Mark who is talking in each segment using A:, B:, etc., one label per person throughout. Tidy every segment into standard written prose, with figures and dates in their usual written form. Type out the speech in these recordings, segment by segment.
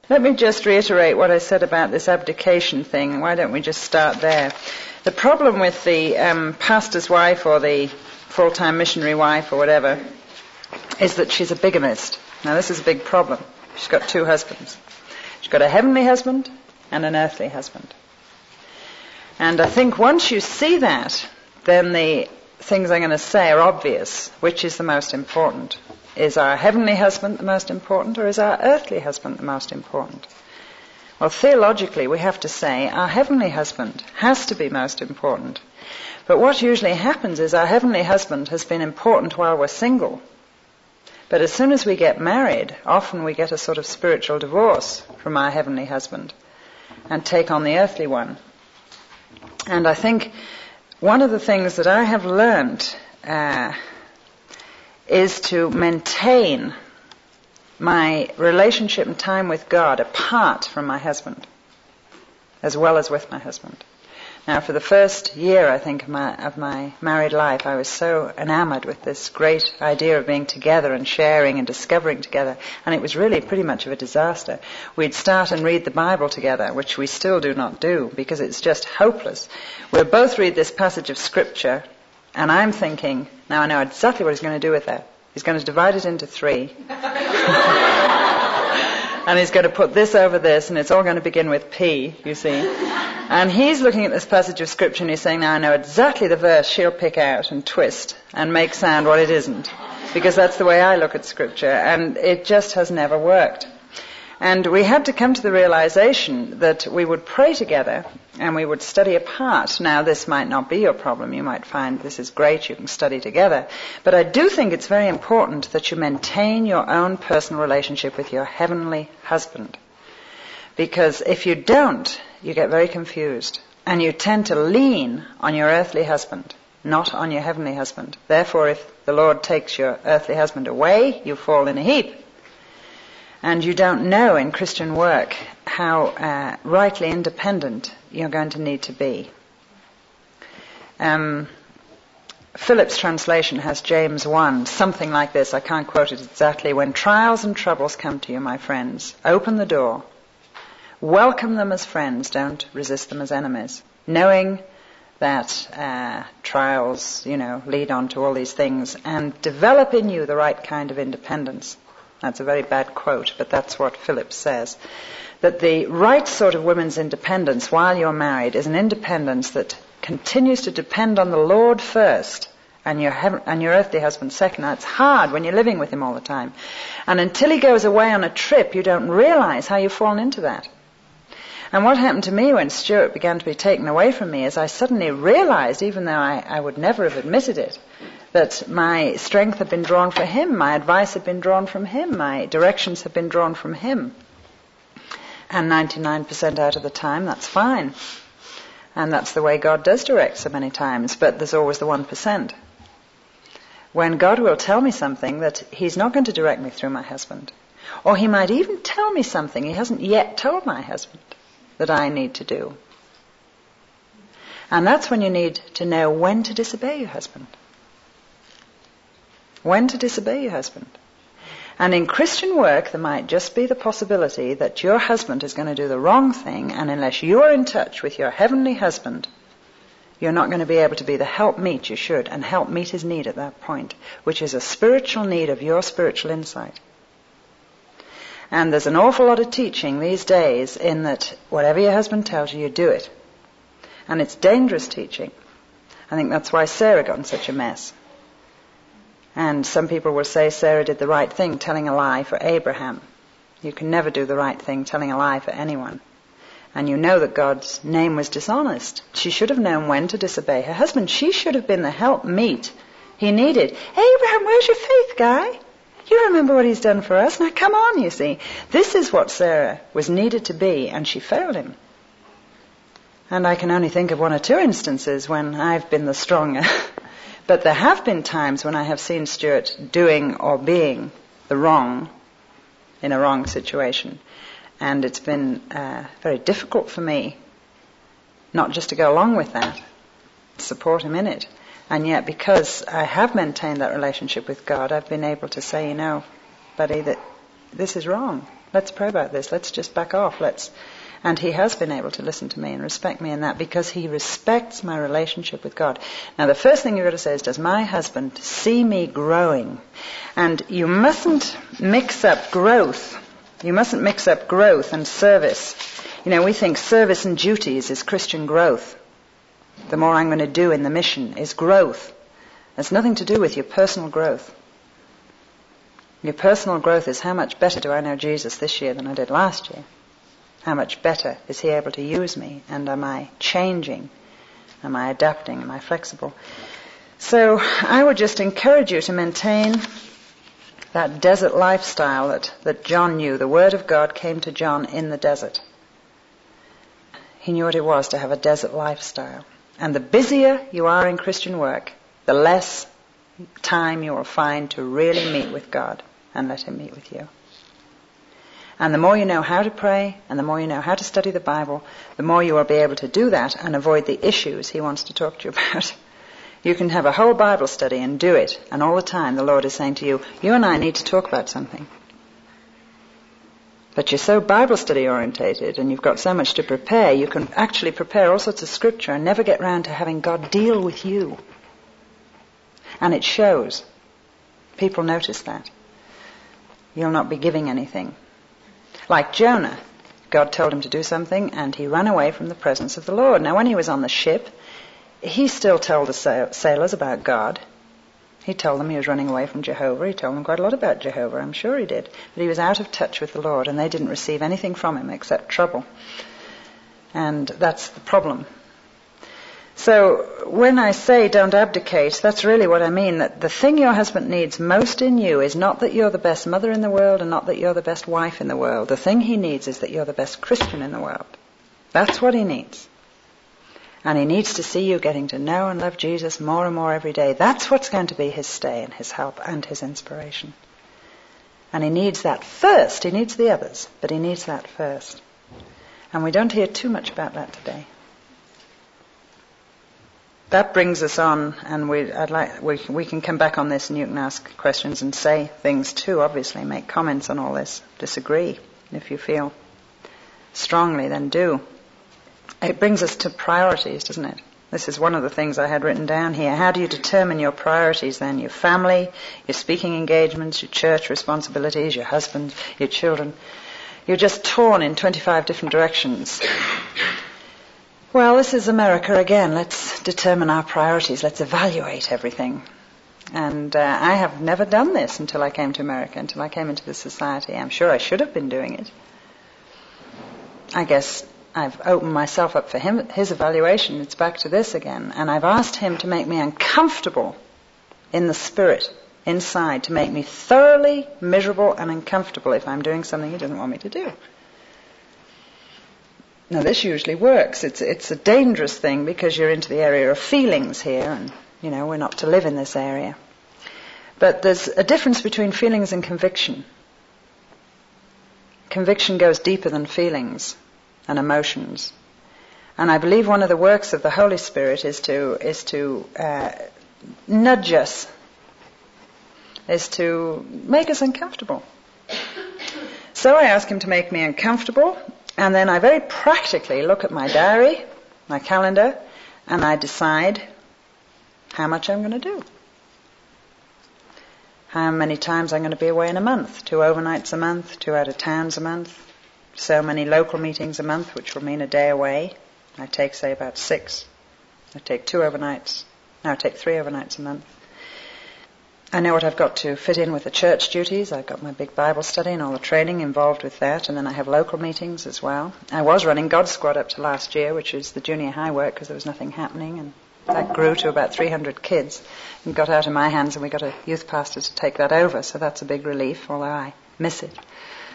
A: Let me just reiterate what I said about this abdication thing. Why don't we just start there? The problem with the pastor's wife or the full-time missionary wife or whatever is that she's a bigamist. Now this is a big problem. She's got two husbands. She's got a heavenly husband and an earthly husband. And I think once you see that, then the things I'm going to say are obvious. Which is the most important? Is our heavenly husband the most important, or is our earthly husband the most important? Well, theologically, we have to say our heavenly husband has to be most important. But what usually happens is our heavenly husband has been important while we're single. But as soon as we get married, often we get a sort of spiritual divorce from our heavenly husband and take on the earthly one. And I think one of the things that I have learned is to maintain my relationship and time with God apart from my husband, as well as with my husband. Now, for the first year, I think, of my married life, I was so enamored with this great idea of being together and sharing and discovering together, and it was really pretty much of a disaster. We'd start and read the Bible together, which we still do not do, because it's just hopeless. We'll both read this passage of Scripture, and I'm thinking, now I know exactly what he's going to do with that. He's going to divide it into 3. And he's going to put this over this, and it's all going to begin with P, you see. And he's looking at this passage of Scripture, and he's saying, now I know exactly the verse she'll pick out and twist and make sound what it isn't. Because that's the way I look at Scripture, and it just has never worked. And we had to come to the realization that we would pray together and we would study apart. Now, this might not be your problem. You might find this is great, you can study together. But I do think it's very important that you maintain your own personal relationship with your heavenly husband. Because if you don't, you get very confused. And you tend to lean on your earthly husband, not on your heavenly husband. Therefore, if the Lord takes your earthly husband away, you fall in a heap. And you don't know in Christian work how rightly independent you're going to need to be. Phillips' translation has James 1, something like this. I can't quote it exactly. When trials and troubles come to you, my friends, open the door. Welcome them as friends. Don't resist them as enemies. Knowing that trials, lead on to all these things, and develop in you the right kind of independence. That's a very bad quote, but that's what Phillips says. That the right sort of women's independence while you're married is an independence that continues to depend on the Lord first and your earthly husband second. Now, it's hard when you're living with him all the time. And until he goes away on a trip, you don't realize how you've fallen into that. And what happened to me when Stuart began to be taken away from me is I suddenly realized, even though I would never have admitted it, that my strength had been drawn from him, my advice had been drawn from him, my directions had been drawn from him. And 99% out of the time, that's fine. And that's the way God does direct so many times, but there's always the 1%. When God will tell me something that he's not going to direct me through my husband, or he might even tell me something he hasn't yet told my husband that I need to do. And that's when you need to know when to disobey your husband. When to disobey your husband. And in Christian work, there might just be the possibility that your husband is going to do the wrong thing, and unless you are in touch with your heavenly husband, you're not going to be able to be the helpmeet you should, and help meet his need at that point, which is a spiritual need of your spiritual insight. And there's an awful lot of teaching these days in that whatever your husband tells you, you do it. And it's dangerous teaching. I think that's why Sarah got in such a mess. And some people will say Sarah did the right thing telling a lie for Abraham. You can never do the right thing telling a lie for anyone. And you know that God's name was dishonest. She should have known when to disobey her husband. She should have been the helpmeet he needed. Abraham, where's your faith, guy? You remember what he's done for us. Now come on, you see. This is what Sarah was needed to be, and she failed him. And I can only think of 1 or 2 instances when I've been the stronger. But there have been times when I have seen Stuart doing or being the wrong in a wrong situation. And it's been very difficult for me not just to go along with that, support him in it. And yet, because I have maintained that relationship with God, I've been able to say, buddy, that this is wrong. let's pray about this. Let's just back off. And he has been able to listen to me and respect me in that because he respects my relationship with God. Now, the first thing you've got to say is, does my husband see me growing? And you mustn't mix up growth. You mustn't mix up growth and service. You know, we think service and duties is Christian growth. The more I'm going to do in the mission is growth. It's nothing to do with your personal growth. Your personal growth is how much better do I know Jesus this year than I did last year? How much better is he able to use me? And am I changing? Am I adapting? Am I flexible? So I would just encourage you to maintain that desert lifestyle that John knew. The Word of God came to John in the desert. He knew what it was to have a desert lifestyle. And the busier you are in Christian work, the less time you will find to really meet with God and let him meet with you. And the more you know how to pray, and the more you know how to study the Bible, the more you will be able to do that and avoid the issues he wants to talk to you about. You can have a whole Bible study and do it, and all the time the Lord is saying to you, you and I need to talk about something. But you're so Bible study orientated, and you've got so much to prepare, you can actually prepare all sorts of scripture and never get round to having God deal with you. And it shows. People notice that. You'll not be giving anything. Like Jonah, God told him to do something and he ran away from the presence of the Lord. Now when he was on the ship, he still told the sailors about God. He told them he was running away from Jehovah. He told them quite a lot about Jehovah, I'm sure he did. But he was out of touch with the Lord and they didn't receive anything from him except trouble. And that's the problem. So when I say don't abdicate, that's really what I mean, that the thing your husband needs most in you is not that you're the best mother in the world and not that you're the best wife in the world. The thing he needs is that you're the best Christian in the world. That's what he needs. And he needs to see you getting to know and love Jesus more and more every day. That's what's going to be his stay and his help and his inspiration. And he needs that first. He needs the others, but he needs that first. And we don't hear too much about that today. That brings us on, and we can come back on this, and you can ask questions and say things too, obviously, make comments on all this, disagree. If you feel strongly, then do. It brings us to priorities, doesn't it? This is one of the things I had written down here. How do you determine your priorities then? Your family, your speaking engagements, your church responsibilities, your husband, your children. You're just torn in 25 different directions. Well, this is America again. Let's determine our priorities. Let's evaluate everything. And I have never done this until I came to America, until I came into the society. I'm sure I should have been doing it. I guess I've opened myself up for his evaluation. It's back to this again. And I've asked him to make me uncomfortable in the spirit, inside, to make me thoroughly miserable and uncomfortable if I'm doing something he doesn't want me to do. Now this usually works. It's a dangerous thing because you're into the area of feelings here and, we're not to live in this area. But there's a difference between feelings and conviction. Conviction goes deeper than feelings and emotions. And I believe one of the works of the Holy Spirit is to nudge us, is to make us uncomfortable. So I ask him to make me uncomfortable. And then I very practically look at my diary, my calendar, and I decide how much I'm going to do. How many times I'm going to be away in a month. 2 overnights a month, 2 out of towns a month, so many local meetings a month, which will mean a day away. I take, say, about 6. I take 2 overnights. Now I take 3 overnights a month. I know what I've got to fit in with the church duties. I've got my big Bible study and all the training involved with that, and then I have local meetings as well. I was running God Squad up to last year, which is the junior high work, because there was nothing happening, and that grew to about 300 kids and got out of my hands, and we got a youth pastor to take that over, so that's a big relief, although I miss it.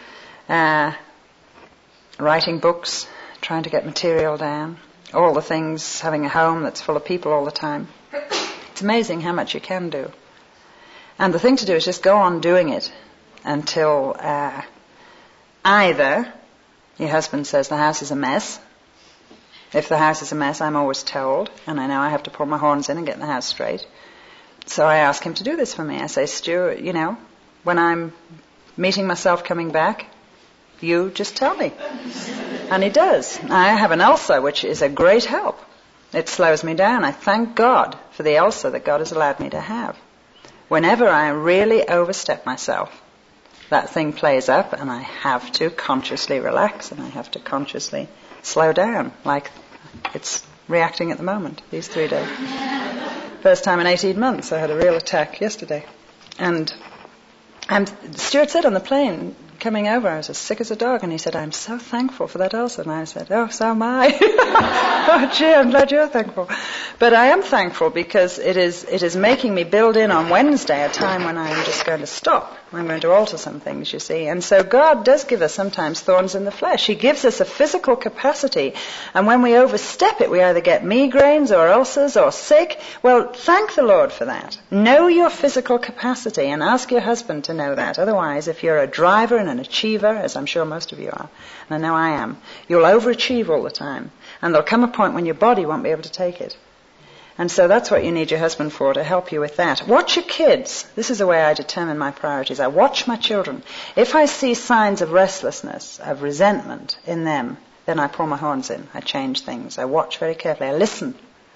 A: Writing books, trying to get material down, all the things, having a home that's full of people all the time. It's amazing how much you can do. And the thing to do is just go on doing it until either your husband says the house is a mess. If the house is a mess, I'm always told, and I know I have to pull my horns in and get the house straight. So I ask him to do this for me. I say, Stuart, when I'm meeting myself coming back, You just tell me. And he does. I have an ulcer, which is a great help. It slows me down. I thank God for the ulcer that God has allowed me to have. Whenever I really overstep myself, that thing plays up and I have to consciously relax and I have to consciously slow down, like it's reacting at the moment, these 3 days. First time in 18 months I had a real attack yesterday. And Stuart said on the plane, coming over, I was as sick as a dog, and he said, I'm so thankful for that ulcer. And I said, oh, so am I. Oh, gee, I'm glad you're thankful. But I am thankful because it is making me build in on Wednesday a time when I'm just going to stop. I'm going to alter some things, you see. And so God does give us sometimes thorns in the flesh. He gives us a physical capacity, and when we overstep it, we either get migraines or ulcers or sick. Well, thank the Lord for that. Know your physical capacity and ask your husband to know that. Otherwise, if you're a driver and an achiever, as I'm sure most of you are, and I know I am, you'll overachieve all the time. And there'll come a point when your body won't be able to take it. And so that's what you need your husband for, to help you with that. Watch your kids. This is the way I determine my priorities. I watch my children. If I see signs of restlessness, of resentment in them, then I pull my horns in. I change things. I watch very carefully. I listen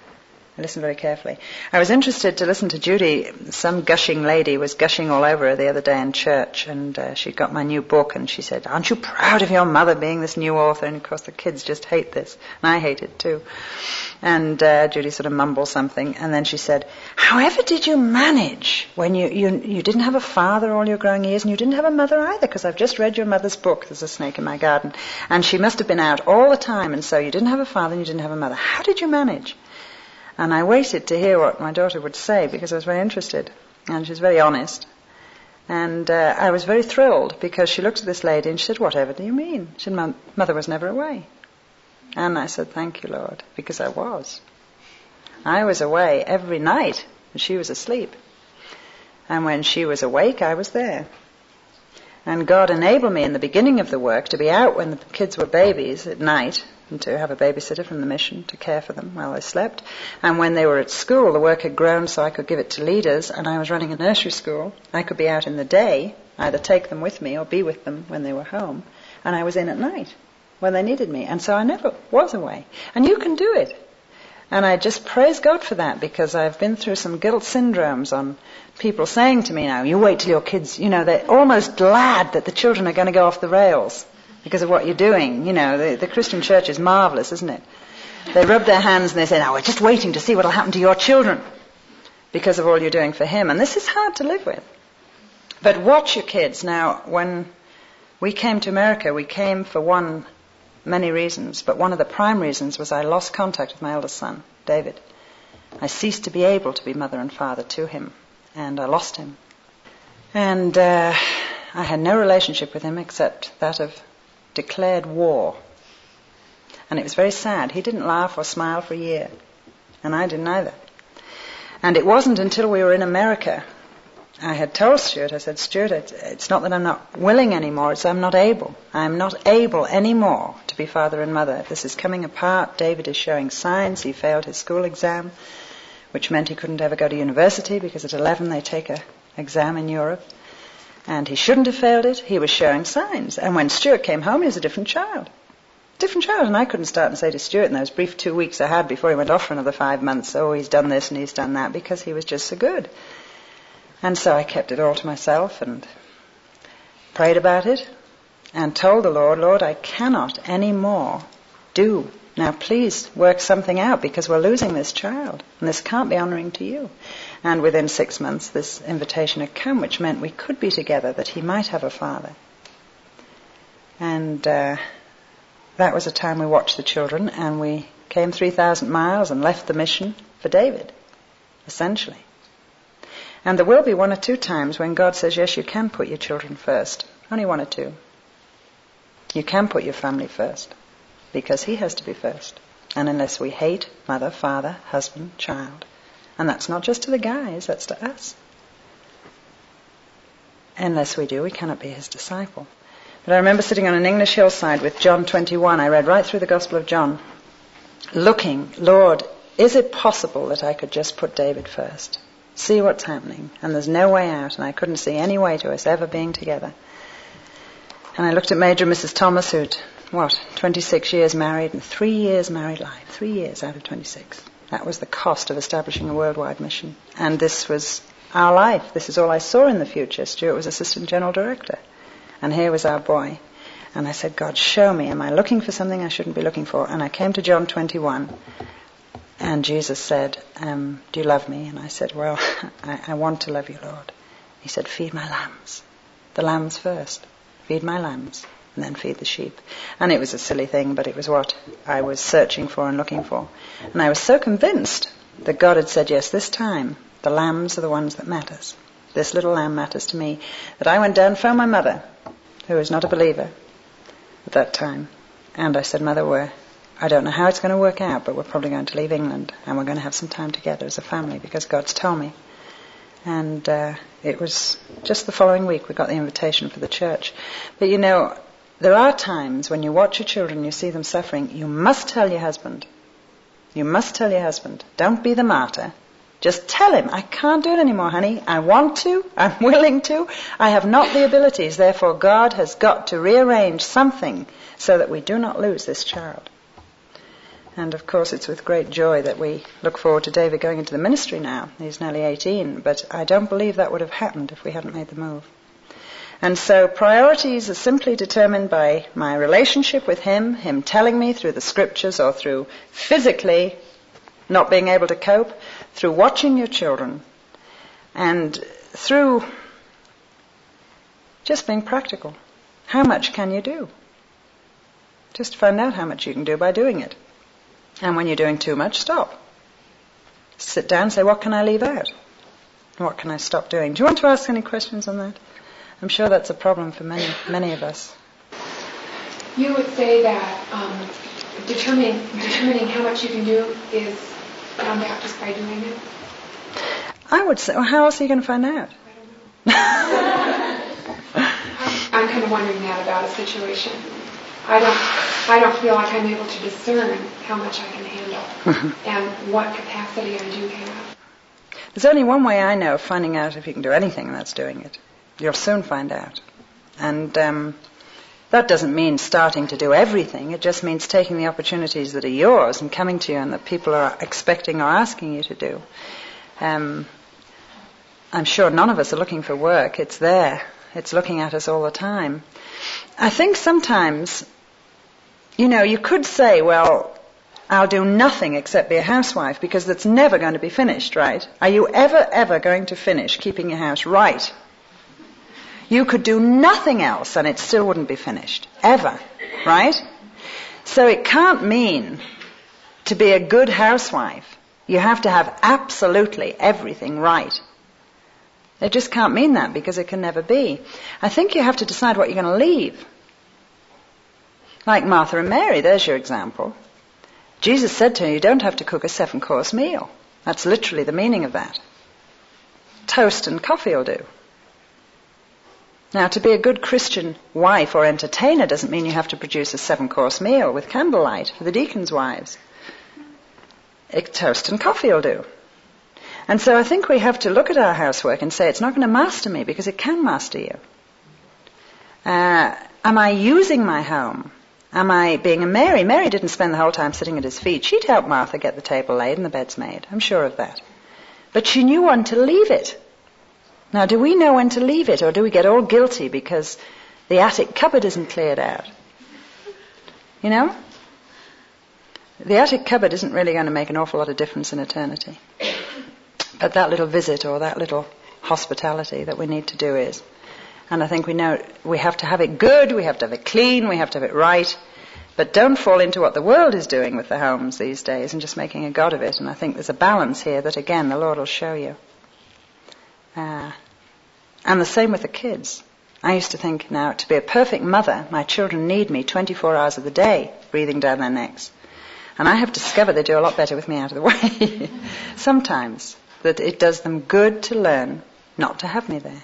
A: very carefully. I was interested to listen to Judy. Some gushing lady was gushing all over her the other day in church, and she got my new book, and she said, aren't you proud of your mother being this new author? And of course the kids just hate this, and I hate it too. And Judy sort of mumbled something, and then she said, however did you manage when you didn't have a father all your growing years, and you didn't have a mother either, because I've just read your mother's book, There's a Snake in My Garden, and she must have been out all the time, and so you didn't have a father and you didn't have a mother. How did you manage? And I waited to hear what my daughter would say because I was very interested. And she was very honest. And I was very thrilled because she looked at this lady and she said, whatever do you mean? She said, mother was never away. And I said, thank you, Lord, because I was. I was away every night and she was asleep. And when she was awake, I was there. And God enabled me in the beginning of the work to be out when the kids were babies at night, and to have a babysitter from the mission to care for them while they slept. And when they were at school, the work had grown so I could give it to leaders, and I was running a nursery school. I could be out in the day, either take them with me or be with them when they were home, and I was in at night when they needed me. And so I never was away. And you can do it. And I just praise God for that, because I've been through some guilt syndromes on people saying to me now, you wait till your kids, they're almost glad that the children are going to go off the rails because of what you're doing. The Christian church is marvelous, isn't it? They rub their hands and they say, now we're just waiting to see what will happen to your children because of all you're doing for him. And this is hard to live with. But watch your kids. Now, when we came to America, we came for many reasons, but one of the prime reasons was I lost contact with my eldest son, David. I ceased to be able to be mother and father to him, and I lost him. And I had no relationship with him except that of declared war. And it was very sad. He didn't laugh or smile for a year, and I didn't either. And it wasn't until we were in America, I had told Stuart, I said, Stuart, it's not that I'm not willing anymore, it's I'm not able. I'm not able anymore to be father and mother. This is coming apart. David is showing signs. He failed his school exam, which meant he couldn't ever go to university, because at 11 they take an exam in Europe. And he shouldn't have failed it. He was showing signs. And when Stuart came home, he was a different child. And I couldn't start and say to Stuart in those brief 2 weeks I had before he went off for another 5 months, oh, he's done this and he's done that, because he was just so good. And so I kept it all to myself and prayed about it and told the Lord, Lord, I cannot anymore do. Now please work something out, because we're losing this child and this can't be honouring to you. And within 6 months this invitation had come, which meant we could be together, that he might have a father. And that was a time we watched the children, and we came 3,000 miles and left the mission for David, essentially. And there will be 1 or 2 times when God says, yes, you can put your children first. Only 1 or 2. You can put your family first, because he has to be first. And unless we hate mother, father, husband, child, and that's not just to the guys, that's to us. Unless we do, we cannot be his disciple. But I remember sitting on an English hillside with John 21. I read right through the Gospel of John, looking, Lord, is it possible that I could just put David first? See what's happening. And there's no way out, and I couldn't see any way to us ever being together. And I looked at Major and Mrs. Thomas, who'd, 26 years married and 3 years married life. 3 years out of 26. That was the cost of establishing a worldwide mission. And this was our life. This is all I saw in the future. Stuart was Assistant General Director. And here was our boy. And I said, God, show me. Am I looking for something I shouldn't be looking for? And I came to John 21. And Jesus said, do you love me? And I said, well, I want to love you, Lord. He said, feed my lambs. The lambs first. Feed my lambs. And then feed the sheep. And it was a silly thing, but it was what I was searching for and looking for. And I was so convinced that God had said, yes, this time, the lambs are the ones that matters. This little lamb matters to me. That I went down and found my mother, who was not a believer at that time. And I said, Mother, I don't know how it's going to work out, but we're probably going to leave England, and we're going to have some time together as a family, because God's told me. And it was just the following week we got the invitation for the church. But you know, there are times when you watch your children, you see them suffering, you must tell your husband. You must tell your husband. Don't be the martyr. Just tell him, I can't do it anymore, honey. I want to. I'm willing to. I have not the abilities. Therefore, God has got to rearrange something so that we do not lose this child. And of course, it's with great joy that we look forward to David going into the ministry now. He's nearly 18, but I don't believe that would have happened if we hadn't made the move. And so priorities are simply determined by my relationship with him telling me through the scriptures or through physically not being able to cope, through watching your children, and through just being practical. How much can you do? Just find out how much you can do by doing it. And when you're doing too much, stop. Sit down and say, what can I leave out? What can I stop doing? Do you want to ask any questions on that? I'm sure that's a problem for many of us.
B: You would say that determining how much you can do is found out just by doing it?
A: I would say, well, how else are you going to find out?
B: I don't know. I'm kind of wondering that about a situation. I don't feel like I'm able to discern how much I can handle and what capacity I do have.
A: There's only one way I know of finding out if you can do anything, and that's doing it. You'll soon find out. And that doesn't mean starting to do everything. It just means taking the opportunities that are yours and coming to you and that people are expecting or asking you to do. I'm sure none of us are looking for work. It's there. It's looking at us all the time. I think sometimes, you could say, well, I'll do nothing except be a housewife, because that's never going to be finished, right? Are you ever going to finish keeping your house right? You could do nothing else and it still wouldn't be finished. Ever. Right? So it can't mean to be a good housewife, you have to have absolutely everything right. It just can't mean that, because it can never be. I think you have to decide what you're going to leave. Like Martha and Mary, there's your example. Jesus said to her, you don't have to cook a 7-course meal. That's literally the meaning of that. Toast and coffee will do. Now, to be a good Christian wife or entertainer doesn't mean you have to produce a 7-course meal with candlelight for the deacons' wives. Toast and coffee will do. And so I think we have to look at our housework and say, it's not going to master me, because it can master you. Am I using my home? Am I being a Mary? Mary didn't spend the whole time sitting at his feet. She'd help Martha get the table laid and the beds made. I'm sure of that. But she knew when to leave it. Now, do we know when to leave it, or do we get all guilty because the attic cupboard isn't cleared out? The attic cupboard isn't really going to make an awful lot of difference in eternity. But that little visit or that little hospitality that we need to do is. And I think we know we have to have it good, we have to have it clean, we have to have it right. But don't fall into what the world is doing with the homes these days and just making a god of it. And I think there's a balance here that, again, the Lord will show you. And the same with the kids. I used to think, now, to be a perfect mother, my children need me 24 hours of the day, breathing down their necks. And I have discovered they do a lot better with me out of the way. Sometimes. That it does them good to learn not to have me there.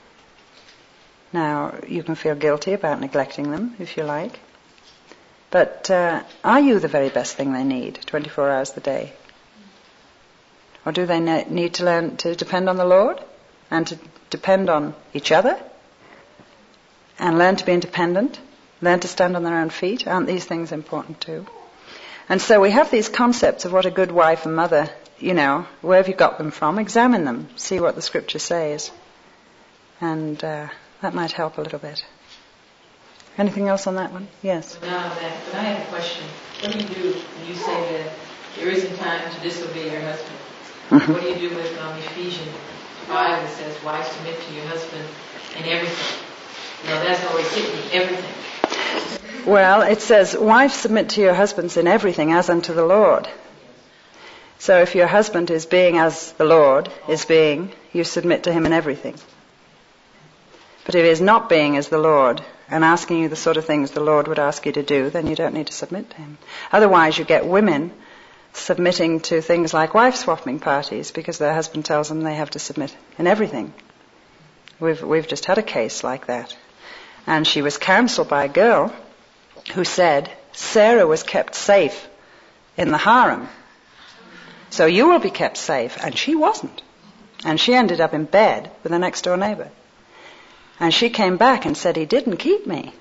A: Now, you can feel guilty about neglecting them, if you like. But are you the very best thing they need, 24 hours a day? Or do they need to learn to depend on the Lord and to depend on each other? and learn to be independent, learn to stand on their own feet. Aren't these things important too? And so we have these concepts of what a good wife and mother, where have you got them from? Examine them, see what the scripture says. And that might help a little bit. Anything else on that one? Yes?
C: Now that, but I have a question. What do you do when you say that there isn't time to disobey your husband?
A: Mm-hmm.
C: What do you do with Ephesians 5 that says, wives submit to your husband in everything? That's always hit me, everything.
A: Well, it says, wives submit to your husbands in everything as unto the Lord. So if your husband is being as the Lord is being, you submit to him in everything. But if he is not being as the Lord and asking you the sort of things the Lord would ask you to do, then you don't need to submit to him. Otherwise, you get women submitting to things like wife-swapping parties because their husband tells them they have to submit in everything. We've just had a case like that. And she was counseled by a girl who said, Sarah was kept safe in the harem, so you will be kept safe. And she wasn't. And she ended up in bed with the next door neighbor. And she came back and said, he didn't keep me.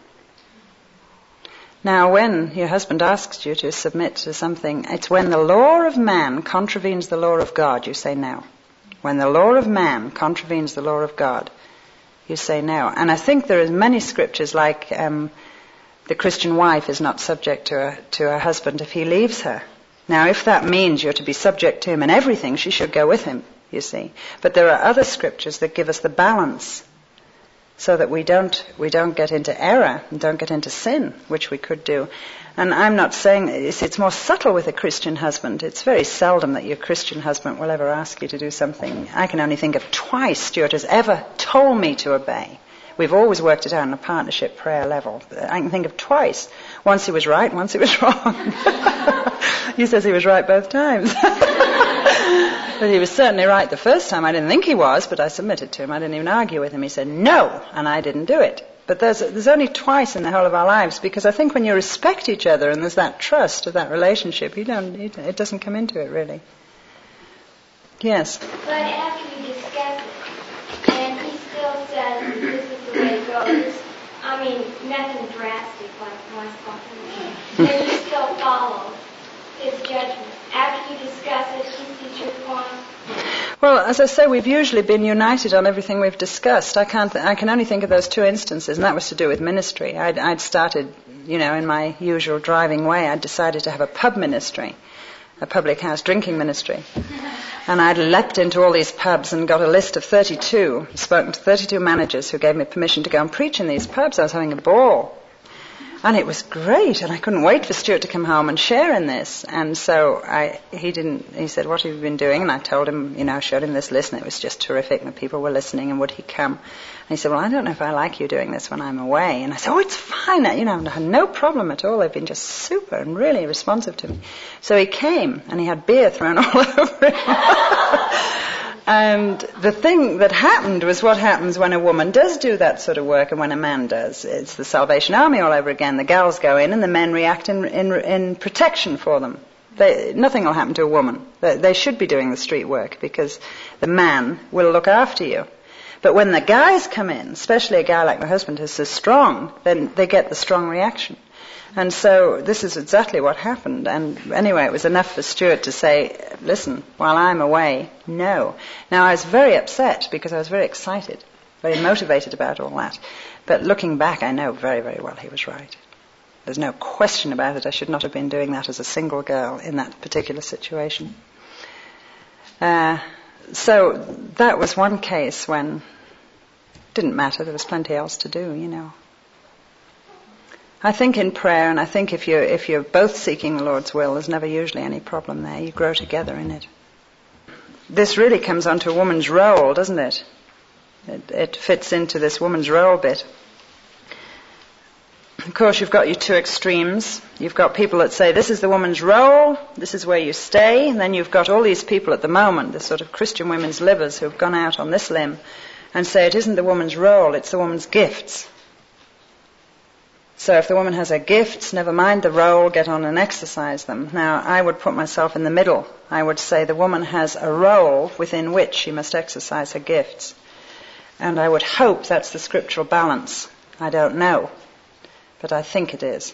A: Now, when your husband asks you to submit to something, it's when the law of man contravenes the law of God, you say no. When the law of man contravenes the law of God, you say no. And I think there are many scriptures like the Christian wife is not subject to her husband if he leaves her. Now, if that means you're to be subject to him in everything, she should go with him, you see. But there are other scriptures that give us the balance so that we don't get into error and don't get into sin, which we could do. And I'm not saying it's more subtle with a Christian husband. It's very seldom that your Christian husband will ever ask you to do something. I can only think of twice Stuart has ever told me to obey. We've always worked it out on a partnership prayer level. I can think of twice. Once he was right, once he was wrong. He says he was right both times. But he was certainly right the first time. I didn't think he was, but I submitted to him. I didn't even argue with him. He said no, and I didn't do it. But there's only twice in the whole of our lives, because I think when you respect each other and there's that trust of that relationship, it doesn't come into it really. Yes?
D: But after you discuss it, and he still says this is the way it goes, I mean, nothing drastic like my spontaneity, then you still follow his judgment. After you discuss it, he sees your point.
A: Well, as I say, we've usually been united on everything we've discussed. I can only think of those two instances, and that was to do with ministry. I'd started, in my usual driving way, I'd decided to have a pub ministry, a public house drinking ministry. And I'd leapt into all these pubs and got a list of 32, spoken to 32 managers who gave me permission to go and preach in these pubs. I was having a ball. And it was great, and I couldn't wait for Stuart to come home and share in this. And so he said, what have you been doing? And I told him, I showed him this list, and it was just terrific, and people were listening, and would he come? And he said, well, I don't know if I like you doing this when I'm away. And I said, oh, it's fine. I had no problem at all. They've been just super and really responsive to me. So he came, and he had beer thrown all over him. And the thing that happened was what happens when a woman does do that sort of work and when a man does. It's the Salvation Army all over again. The gals go in and the men react in protection for them. Nothing will happen to a woman. They should be doing the street work because the man will look after you. But when the guys come in, especially a guy like my husband who's so strong, then they get the strong reaction. And so this is exactly what happened. And anyway, it was enough for Stuart to say, listen, while I'm away, no. Now, I was very upset because I was very excited, very motivated about all that. But looking back, I know very, very well he was right. There's no question about it. I should not have been doing that as a single girl in that particular situation. So that was one case when it didn't matter. There was plenty else to do, I think in prayer, and I think if you're both seeking the Lord's will, there's never usually any problem there. You grow together in it. This really comes onto a woman's role, doesn't it? It fits into this woman's role bit. Of course, you've got your two extremes. You've got people that say, this is the woman's role, this is where you stay. And then you've got all these people at the moment, the sort of Christian women's livers who've gone out on this limb and say it isn't the woman's role, it's the woman's gifts. So if the woman has her gifts, never mind the role, get on and exercise them. Now, I would put myself in the middle. I would say the woman has a role within which she must exercise her gifts. And I would hope that's the scriptural balance. I don't know, but I think it is.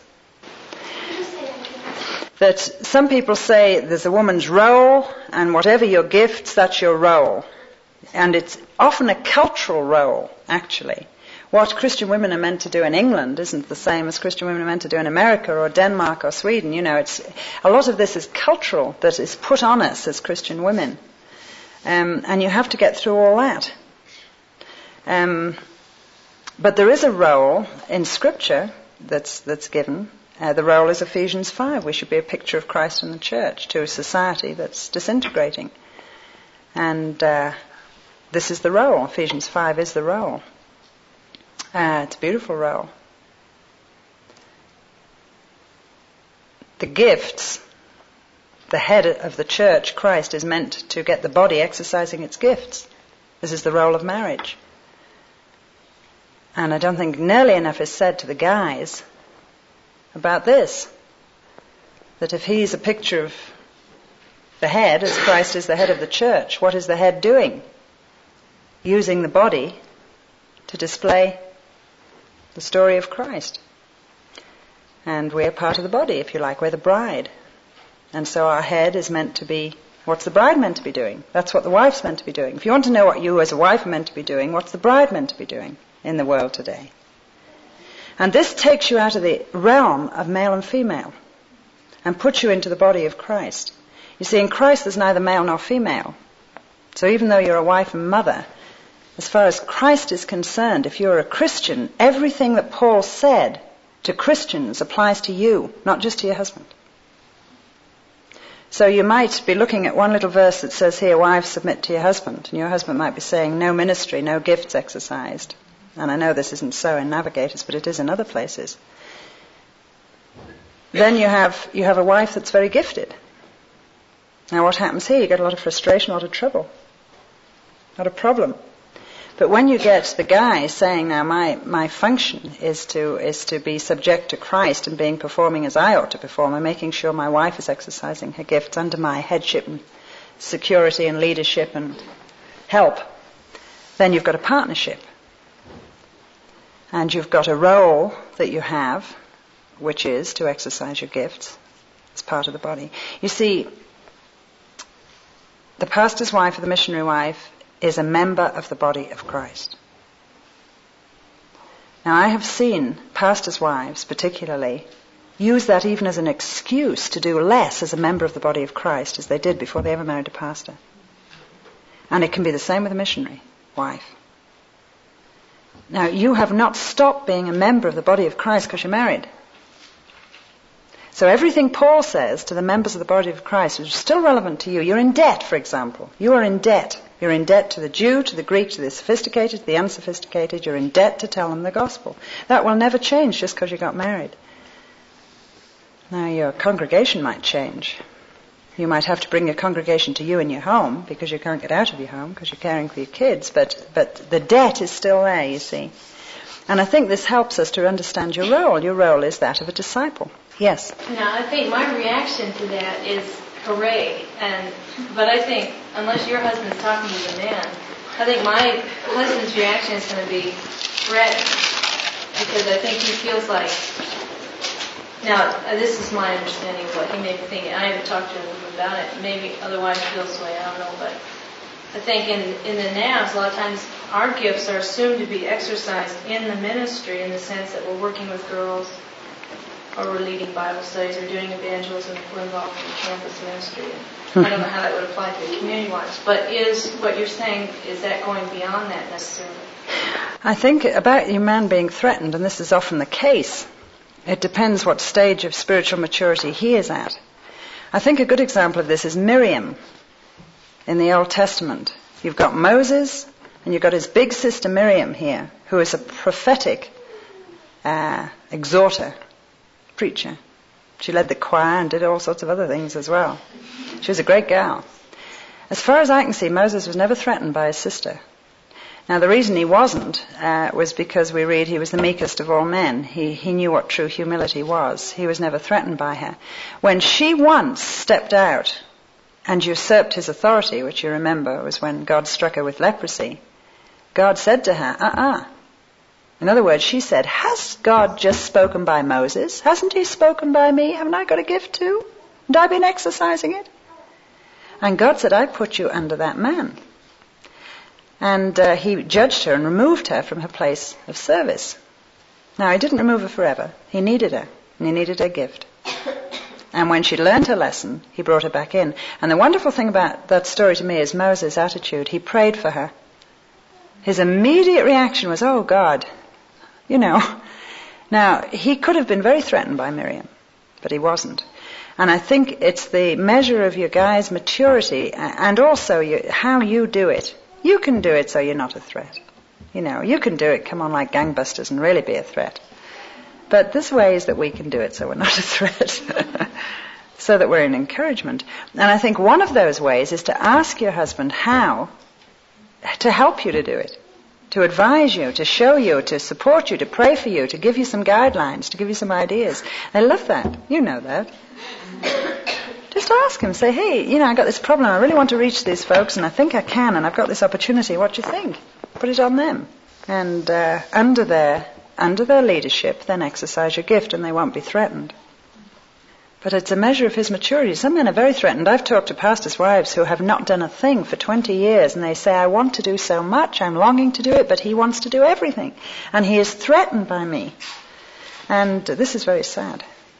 A: That some people say there's a woman's role, and whatever your gifts, that's your role. And it's often a cultural role, actually. What Christian women are meant to do in England isn't the same as Christian women are meant to do in America or Denmark or Sweden. You know, it's a lot of this is cultural that is put on us as Christian women. And you have to get through all that. But there is a role in Scripture that's given. The role is Ephesians 5. We should be a picture of Christ in the church to a society that's disintegrating. And this is the role. Ephesians 5 is the role. It's a beautiful role. The gifts, the head of the church, Christ, is meant to get the body exercising its gifts. This is the role of marriage. And I don't think nearly enough is said to the guys about this. That if he's a picture of the head, as Christ is the head of the church, what is the head doing? Using the body to display the story of Christ. And we're part of the body, if you like. We're the bride. And so our head is meant to be, what's the bride meant to be doing? That's what the wife's meant to be doing. If you want to know what you as a wife are meant to be doing, what's the bride meant to be doing in the world today? And this takes you out of the realm of male and female and puts you into the body of Christ. You see, in Christ there's neither male nor female. So even though you're a wife and mother, as far as Christ is concerned, if you're a Christian, everything that Paul said to Christians applies to you, not just to your husband. So you might be looking at one little verse that says here, wives, submit to your husband. And your husband might be saying, no ministry, no gifts exercised. And I know this isn't so in Navigators, but it is in other places. Then you have a wife that's very gifted. Now what happens here? You get a lot of frustration, a lot of trouble, a lot of problem. But when you get the guy saying, now my function is to be subject to Christ and performing as I ought to perform, and making sure my wife is exercising her gifts under my headship and security and leadership and help, then you've got a partnership. And you've got a role that you have, which is to exercise your gifts as part of the body. You see, the pastor's wife or the missionary wife is a member of the body of Christ. Now, I have seen pastors' wives, particularly, use that even as an excuse to do less as a member of the body of Christ as they did before they ever married a pastor. And it can be the same with a missionary wife. Now, you have not stopped being a member of the body of Christ because you're married. So everything Paul says to the members of the body of Christ is still relevant to you. You're in debt, for example. You are in debt. You're in debt to the Jew, to the Greek, to the sophisticated, to the unsophisticated. You're in debt to tell them the gospel. That will never change just because you got married. Now, your congregation might change. You might have to bring your congregation to you in your home because you can't get out of your home because you're caring for your kids. But the debt is still there, you see. And I think this helps us to understand your role. Your role is that of a disciple. Yes?
C: Now, I think my reaction to that is hooray. But I think, unless your husband's talking to the man, I think my husband's reaction is going to be threatened. Because I think he feels like, now, this is my understanding of what he may be thinking. I haven't talked to him about it. Maybe otherwise he feels this way, I don't know. But I think in the NAVs, a lot of times our gifts are assumed to be exercised in the ministry in the sense that we're working with girls or we're leading Bible studies or doing evangelism if we're involved in campus ministry. I don't know how that would apply to the community ones. But is what you're saying, is that going beyond that necessarily?
A: I think about your man being threatened, and this is often the case, it depends what stage of spiritual maturity he is at. I think a good example of this is Miriam in the Old Testament. You've got Moses, and you've got his big sister Miriam here, who is a prophetic exhorter, preacher. She led the choir and did all sorts of other things as well. She was a great gal. As far as I can see, Moses was never threatened by his sister. Now, the reason he wasn't was because we read he was the meekest of all men. He knew what true humility was. He was never threatened by her. When she once stepped out and usurped his authority, which you remember was when God struck her with leprosy, God said to her, In other words, she said, has God just spoken by Moses? Hasn't he spoken by me? Haven't I got a gift too? Haven't I been exercising it? And God said, I put you under that man. And he judged her and removed her from her place of service. Now, he didn't remove her forever. He needed her, and he needed her gift. And when she learned her lesson, he brought her back in. And the wonderful thing about that story to me is Moses' attitude. He prayed for her. His immediate reaction was, oh, God, you know. Now, he could have been very threatened by Miriam, but he wasn't. And I think it's the measure of your guy's maturity and also how you do it. You can do it so you're not a threat. You know, you can do it, come on, like gangbusters and really be a threat. But there's ways that we can do it so we're not a threat, so that we're an encouragement. And I think one of those ways is to ask your husband how to help you to do it, to advise you, to show you, to support you, to pray for you, to give you some guidelines, to give you some ideas. They love that. You know that. Just ask him. Say, hey, you know, I got this problem. I really want to reach these folks, and I think I can, and I've got this opportunity. What do you think? Put it on them. And under their leadership, then exercise your gift, and they won't be threatened. But it's a measure of his maturity. Some men are very threatened. I've talked to pastors' wives who have not done a thing for 20 years, and they say, I want to do so much, I'm longing to do it, but he wants to do everything. And he is threatened by me. And this is very sad.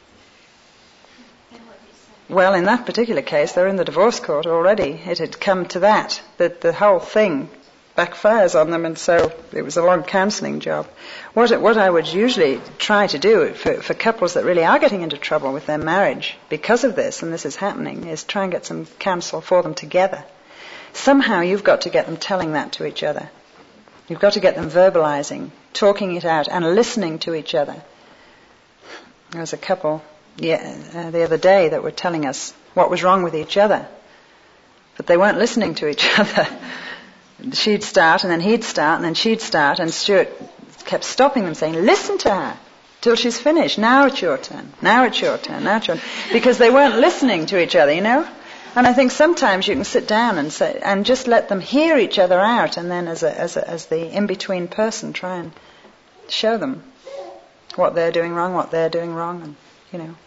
A: Well, in that particular case, they're in the divorce court already. It had come to that the whole thing backfires on them, and so it was a long counselling job. What I would usually try to do for couples that really are getting into trouble with their marriage because of this, and this is happening, is try and get some counsel for them together. Somehow you've got to get them telling that to each other. You've got to get them verbalizing, talking it out, and listening to each other. There was a couple the other day that were telling us what was wrong with each other, but they weren't listening to each other. She'd start, and then he'd start, and then she'd start, and Stuart kept stopping them, saying, listen to her till she's finished. Now it's your turn. Now it's your turn. Now it's your turn. Because they weren't listening to each other, you know? And I think sometimes you can sit down and say, and just let them hear each other out, and then as the in-between person try and show them what they're doing wrong, and, you know.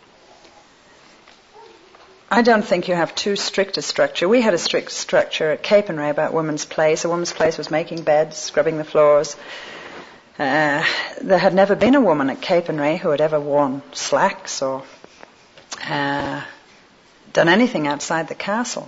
A: I don't think you have too strict a structure. We had a strict structure at Capernwray about women's place. A woman's place was making beds, scrubbing the floors. There had never been a woman at Capernwray who had ever worn slacks or done anything outside the castle.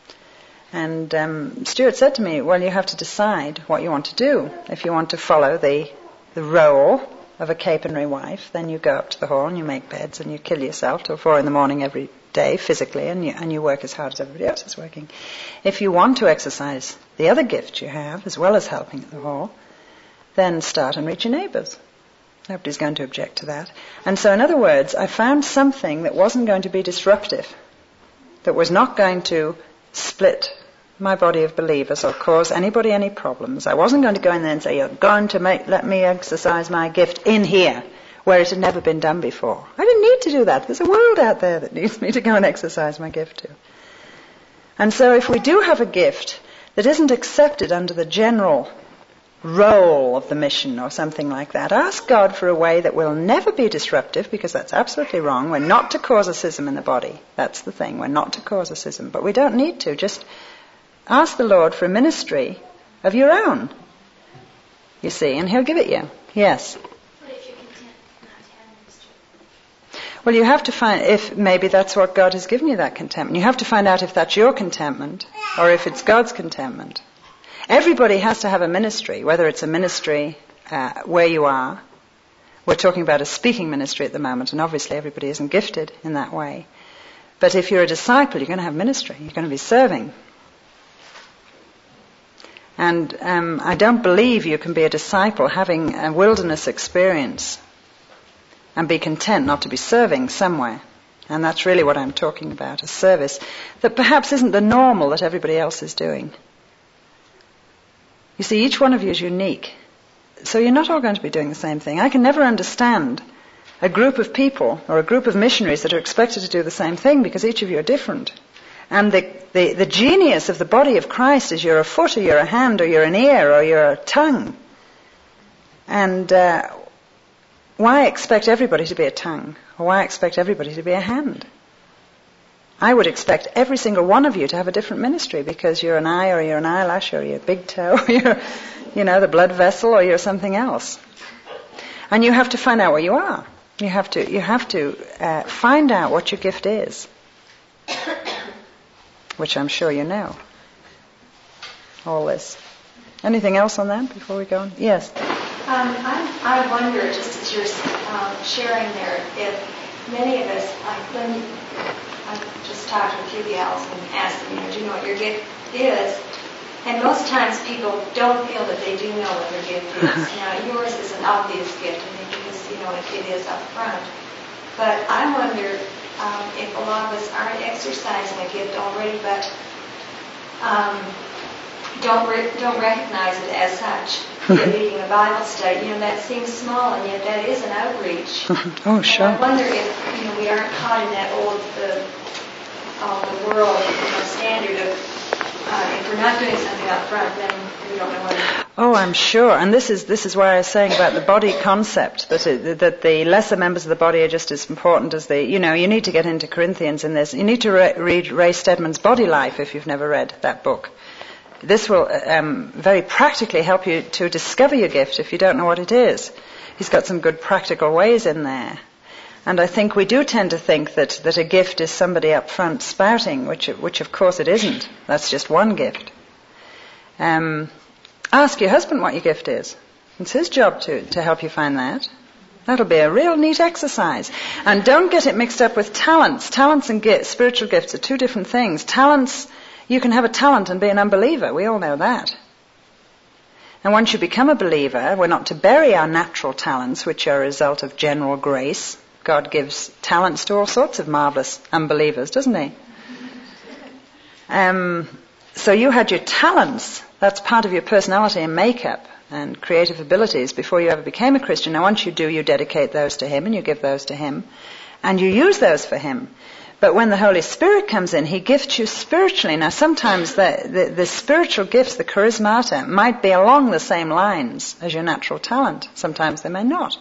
A: And Stuart said to me, well, you have to decide what you want to do. If you want to follow the role of a Capernwray wife, then you go up to the hall and you make beds and you kill yourself till 4 a.m. every day physically, and you work as hard as everybody else is working. If you want to exercise the other gift you have, as well as helping at the hall, then start and reach your neighbours. Nobody's going to object to that. And so, in other words, I found something that wasn't going to be disruptive, that was not going to split my body of believers or cause anybody any problems. I wasn't going to go in there and say, you're going to let me exercise my gift in here, where it had never been done before. I didn't need to do that. There's a world out there that needs me to go and exercise my gift to. And so if we do have a gift that isn't accepted under the general role of the mission or something like that, ask God for a way that will never be disruptive, because that's absolutely wrong. We're not to cause a schism in the body. That's the thing. We're not to cause a schism. But we don't need to. Just ask the Lord for a ministry of your own, you see, and He'll give it you. Yes? Well, you have to find if maybe that's what God has given you, that contentment. You have to find out if that's your contentment or if it's God's contentment. Everybody has to have a ministry, whether it's a ministry where you are. We're talking about a speaking ministry at the moment, and obviously everybody isn't gifted in that way. But if you're a disciple, you're going to have ministry. You're going to be serving. And I don't believe you can be a disciple having a wilderness experience and be content not to be serving somewhere. And that's really what I'm talking about, a service that perhaps isn't the normal that everybody else is doing. You see, each one of you is unique. So you're not all going to be doing the same thing. I can never understand a group of people or a group of missionaries that are expected to do the same thing, because each of you are different. And the genius of the body of Christ is you're a foot or you're a hand or you're an ear or you're a tongue. And why expect everybody to be a tongue? Or why expect everybody to be a hand? I would expect every single one of you to have a different ministry because you're an eye or you're an eyelash or you're a big toe or you're, the blood vessel or you're something else. And you have to find out what you are. You have to find out what your gift is, which I'm sure you know. All this. Anything else on that before we go on? Yes.
E: I wonder, just as you're sharing there, if many of us, like when I just talked to a few gals and asked them, do you know what your gift is? And most times people don't feel that they do know what their gift is. Now, yours is an obvious gift, and because, it is up front. But I wonder if a lot of us aren't exercising a gift already, but don't recognize it as such. Reading a Bible study, that seems small, and yet that is an outreach.
A: Oh, sure.
E: And I wonder if we aren't caught in that old the world standard of if we're not doing something up front, then we don't know what.
A: Oh, I'm sure. And this is why I was saying about the body concept, that the lesser members of the body are just as important as you need to get into Corinthians in this. You need to read Ray Stedman's Body Life if you've never read that book. This will very practically help you to discover your gift if you don't know what it is. He's got some good practical ways in there. And I think we do tend to think that a gift is somebody up front spouting, which of course it isn't. That's just one gift. Ask your husband what your gift is. It's his job to help you find that. That'll be a real neat exercise. And don't get it mixed up with talents. Talents and spiritual gifts are two different things. Talents, you can have a talent and be an unbeliever. We all know that. And once you become a believer, we're not to bury our natural talents, which are a result of general grace. God gives talents to all sorts of marvelous unbelievers, doesn't he? So you had your talents. That's part of your personality and makeup and creative abilities before you ever became a Christian. Now once you do, you dedicate those to him and you give those to him. And you use those for him. But when the Holy Spirit comes in, he gifts you spiritually. Now sometimes the spiritual gifts, the charismata, might be along the same lines as your natural talent. Sometimes they may not.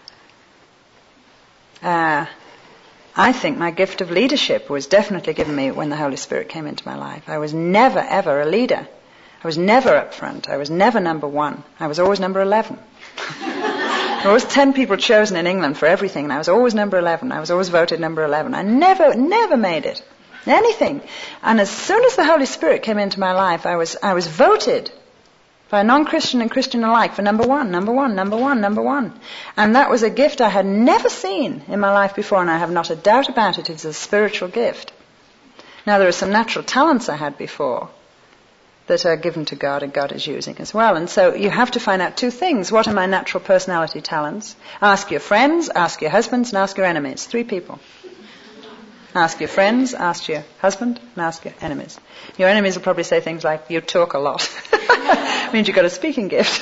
A: I think my gift of leadership was definitely given me when the Holy Spirit came into my life. I was never, ever a leader. I was never up front. I was never number 1. I was always number 11. There were always 10 people chosen in England for everything, and I was always number 11. I was always voted number 11. I never made it. Anything. And as soon as the Holy Spirit came into my life, I was voted by non-Christian and Christian alike for number 1. And that was a gift I had never seen in my life before, and I have not a doubt about it. It's a spiritual gift. Now, there are some natural talents I had before that are given to God and God is using as well. And so you have to find out 2 things. What are my natural personality talents? Ask your friends, ask your husbands, and ask your enemies. 3 people. Ask your friends, ask your husband, and ask your enemies. Your enemies will probably say things like, you talk a lot. Means you've got a speaking gift.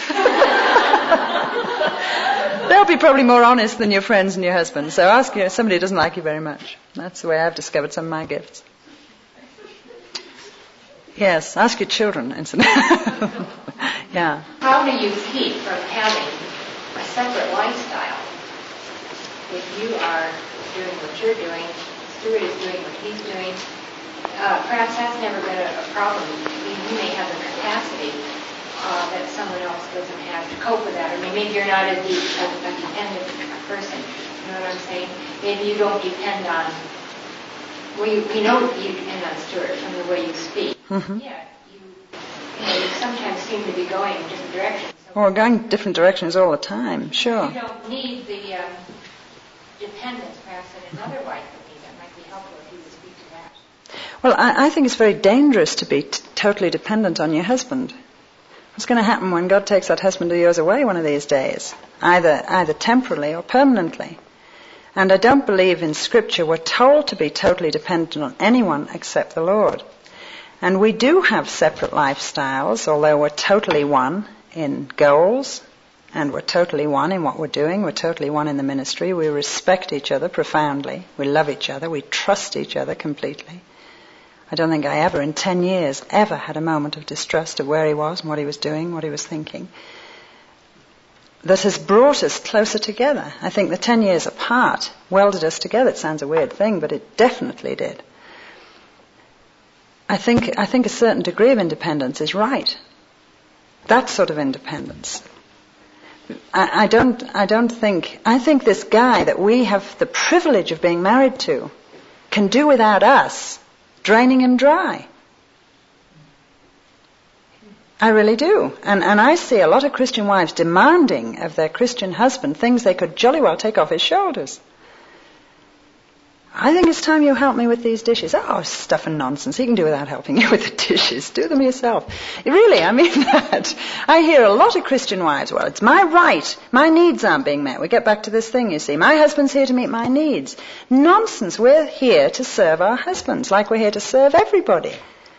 A: They'll be probably more honest than your friends and your husband. So ask somebody who doesn't like you very much. That's the way I've discovered some of my gifts. Yes, ask your children. Yeah.
F: How do you keep from having a separate lifestyle? If you are doing what you're doing, Stuart is doing what he's doing, perhaps that's never been a problem. You may have the capacity that someone else doesn't have to cope with that. Or maybe you're not a dependent person. You know what I'm saying? Maybe you don't depend on... We know that you depend on Stuart from the way you speak.
A: Mm-hmm.
F: Yeah, you sometimes seem to be going in different directions.
A: Well, we're going different directions all the time, sure.
F: You don't need the dependence perhaps in another wife would need. That might be helpful if you would speak to that.
A: Well, I think it's very dangerous to be totally dependent on your husband. What's going to happen when God takes that husband of yours away one of these days? Either temporarily or permanently. And I don't believe in Scripture we're told to be totally dependent on anyone except the Lord. And we do have separate lifestyles, although we're totally one in goals, and we're totally one in what we're doing. We're totally one in the ministry. We respect each other profoundly. We love each other. We trust each other completely. I don't think I ever, in 10 years, ever had a moment of distrust of where he was and what he was doing, what he was thinking. that has brought us closer together. I think the 10 years apart welded us together. It sounds a weird thing, but it definitely did. I think a certain degree of independence is right. That sort of independence. I think this guy that we have the privilege of being married to can do without us draining him dry. I really do. And I see a lot of Christian wives demanding of their Christian husband things they could jolly well take off his shoulders. I think it's time you help me with these dishes. Oh, stuff and nonsense. He can do without helping you with the dishes. Do them yourself. Really, I mean that. I hear a lot of Christian wives, well, it's my right. My needs aren't being met. We get back to this thing, you see. My husband's here to meet my needs. Nonsense. We're here to serve our husbands, like we're here to serve everybody.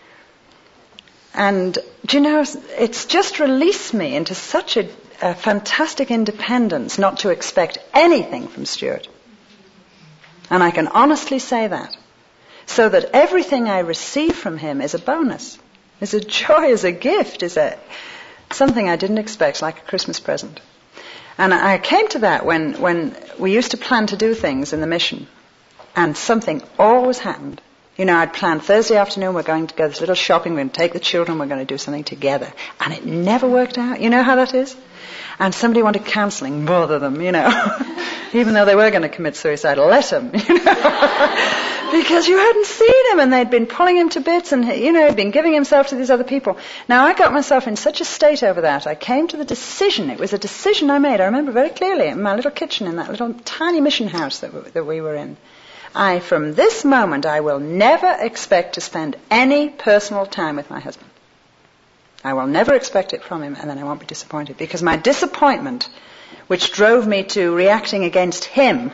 A: And, do you know, it's just released me into such a fantastic independence not to expect anything from Stuart. And I can honestly say that. So that everything I receive from him is a bonus, is a joy, is a gift, is something I didn't expect, like a Christmas present. And I came to that when we used to plan to do things in the mission, and something always happened. You know, I'd planned Thursday afternoon, we're going to go this little shopping, we're going to take the children, we're going to do something together. And it never worked out. You know how that is? And somebody wanted counselling, bother them, you know. Even though they were going to commit suicide, let them, you know. Because you hadn't seen him and they'd been pulling him to bits and, you know, he'd been giving himself to these other people. Now, I got myself in such a state over that. I came to the decision. It was a decision I made. I remember very clearly in my little kitchen in that little tiny mission house that we were in. From this moment, I will never expect to spend any personal time with my husband. I will never expect it from him, and then I won't be disappointed. Because my disappointment, which drove me to reacting against him,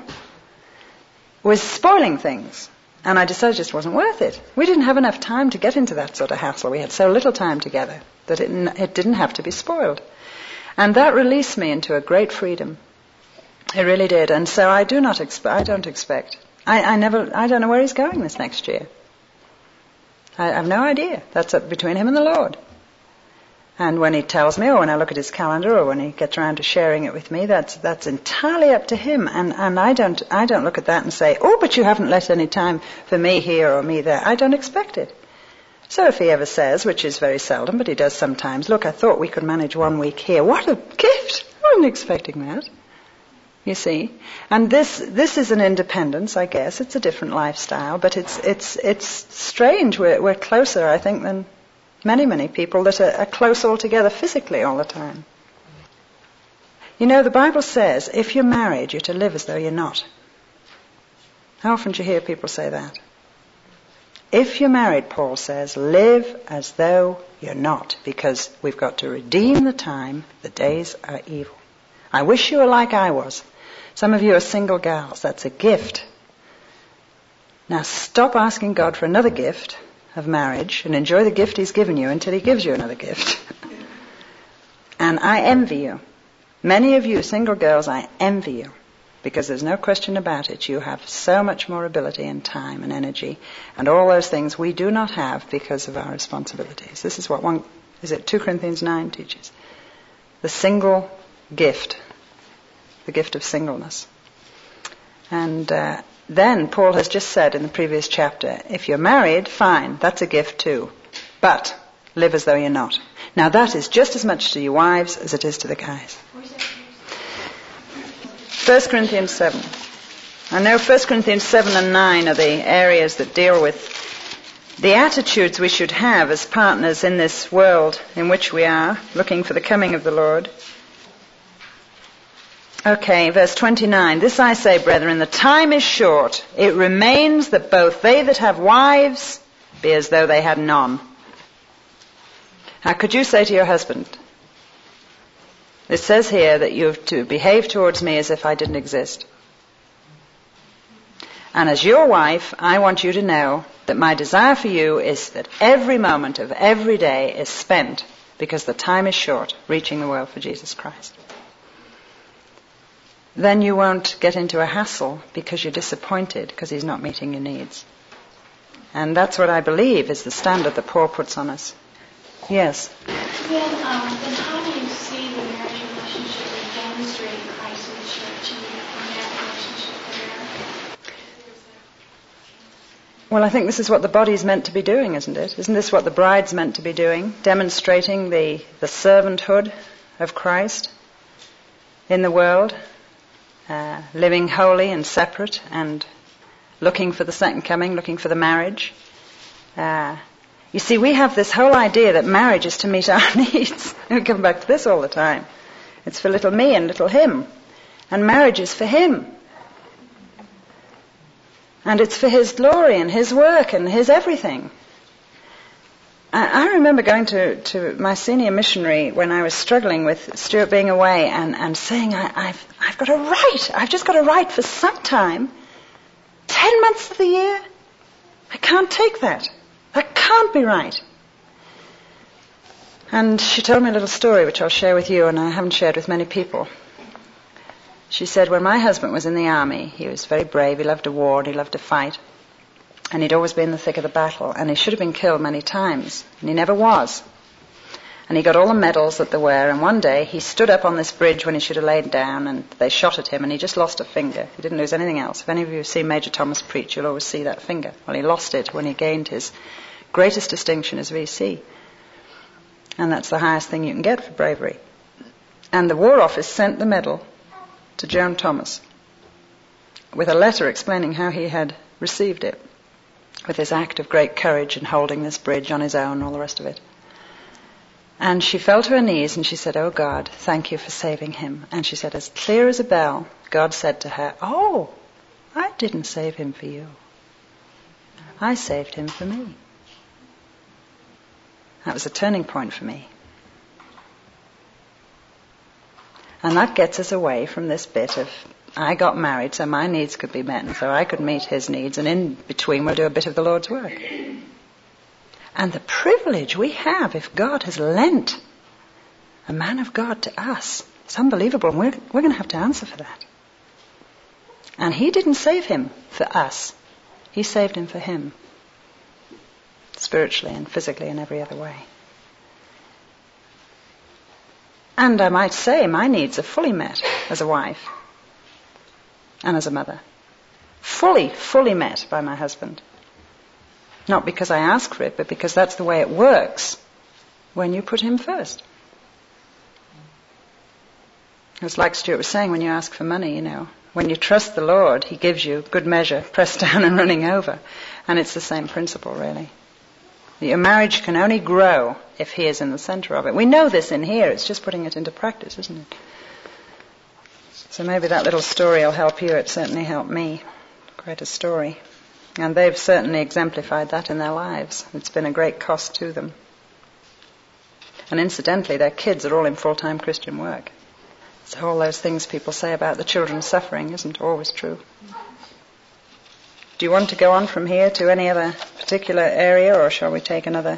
A: was spoiling things. And I decided it just wasn't worth it. We didn't have enough time to get into that sort of hassle. We had so little time together that it didn't have to be spoiled. And that released me into a great freedom. It really did. And so I don't expect. I don't know where he's going this next year. I have no idea. That's up between him and the Lord. And when he tells me, or when I look at his calendar, or when he gets around to sharing it with me, that's entirely up to him. And I don't look at that and say, oh, but you haven't let any time for me here or me there. I don't expect it. So if he ever says, which is very seldom, but he does sometimes, look, I thought we could manage 1 week here. What a gift! I wasn't expecting that. You see, and this is an independence, I guess. It's a different lifestyle, but it's strange. We're closer, I think, than many people that are close all together physically all the time. You know, the Bible says if you're married, you're to live as though you're not. How often do you hear people say that? If you're married, Paul says, live as though you're not, because we've got to redeem the time. The days are evil. I wish you were like I was. Some of you are single gals. That's a gift. Now stop asking God for another gift of marriage and enjoy the gift he's given you until he gives you another gift. And I envy you. Many of you single girls, I envy you. Because there's no question about it. You have so much more ability and time and energy and all those things we do not have because of our responsibilities. This is what 2 Corinthians 9 teaches. The single gift. The gift of singleness. And then Paul has just said in the previous chapter, if you're married, fine, that's a gift too. But live as though you're not. Now that is just as much to you wives as it is to the guys. 1 Corinthians 7. I know 1 Corinthians 7 and 9 are the areas that deal with the attitudes we should have as partners in this world in which we are, looking for the coming of the Lord. Okay, verse 29. This I say, brethren, the time is short. It remains that both they that have wives be as though they had none. How could you say to your husband, it says here that you have to behave towards me as if I didn't exist. And as your wife, I want you to know that my desire for you is that every moment of every day is spent, because the time is short, reaching the world for Jesus Christ. Then you won't get into a hassle because you're disappointed because he's not meeting your needs. And that's what I believe is the standard that Paul puts on us. Yes?
G: Then how do you see the marriage relationship again
A: Well, I think this is what the body's meant to be doing, isn't it? Isn't this what the bride's meant to be doing? Demonstrating the servanthood of Christ in the world, living holy and separate and looking for the second coming, looking for the marriage. You see, we have this whole idea that marriage is to meet our needs. We come back to this all the time. It's for little me and little him. And marriage is for him. And it's for his glory and his work and his everything. I remember going to my senior missionary when I was struggling with Stuart being away and saying, I've got a right. I've just got a right for some time. 10 months of the year? I can't take that. That can't be right. And she told me a little story which I'll share with you, and I haven't shared with many people. She said, when my husband was in the army, he was very brave, he loved a war, and he loved to fight. And he'd always been in the thick of the battle, and he should have been killed many times, and he never was. And he got all the medals that there were, and one day he stood up on this bridge when he should have laid down, and they shot at him, and he just lost a finger. He didn't lose anything else. If any of you have seen Major Thomas preach, you'll always see that finger. Well, he lost it when he gained his greatest distinction as VC. And that's the highest thing you can get for bravery. And the War Office sent the medal to Joan Thomas with a letter explaining how he had received it, with his act of great courage in holding this bridge on his own and all the rest of it. And she fell to her knees and she said, "Oh God, thank you for saving him." And she said, as clear as a bell, God said to her, "Oh, I didn't save him for you. I saved him for me." That was a turning point for me. And that gets us away from this bit of, I got married so my needs could be met and so I could meet his needs, and in between we'll do a bit of the Lord's work. And the privilege we have if God has lent a man of God to us, it's unbelievable, and we're going to have to answer for that. And he didn't save him for us. He saved him for him, spiritually and physically and every other way. And I might say my needs are fully met as a wife and as a mother. Fully met by my husband. Not because I ask for it, but because that's the way it works when you put him first. It's like Stuart was saying, when you ask for money, when you trust the Lord, he gives you good measure, pressed down and running over. And it's the same principle, really. Your marriage can only grow if he is in the center of it. We know this in here, it's just putting it into practice, isn't it? So maybe that little story will help you. It certainly helped me. Quite a story. And they've certainly exemplified that in their lives. It's been a great cost to them. And incidentally, their kids are all in full-time Christian work. So all those things people say about the children suffering isn't always true. Do you want to go on from here to any other particular area, or shall we take another?